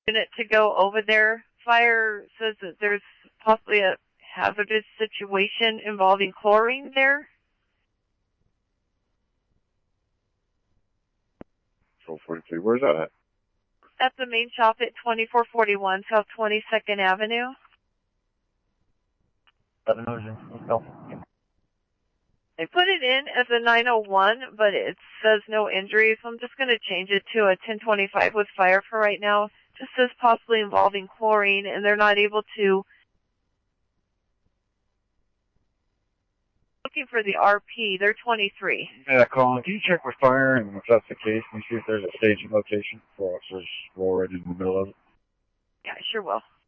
Unit to go over there. Fire says that there's possibly a hazardous situation involving chlorine there. 1243. Where's that at? At the main shop at 2441 South 22nd Avenue. They put it in as a 901, but it says no injuries, so I'm just going to change it to a 1025 with fire for right now. Just says possibly involving chlorine, and they're not able to. Looking for the RP, they're 23. Yeah, Colin, can you check with fire, and if that's the case, can you see if there's a staging location for officers roll right in the middle of it? Yeah, I sure will.